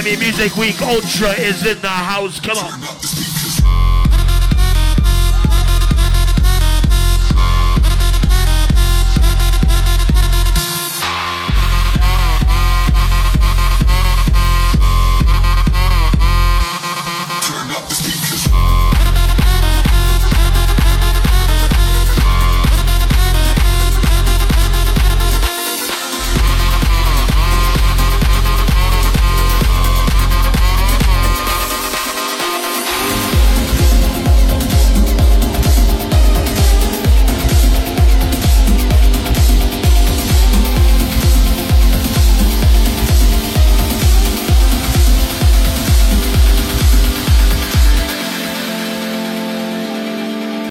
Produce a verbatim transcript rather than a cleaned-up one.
Miami Music Week Ultra is in the house. Come on.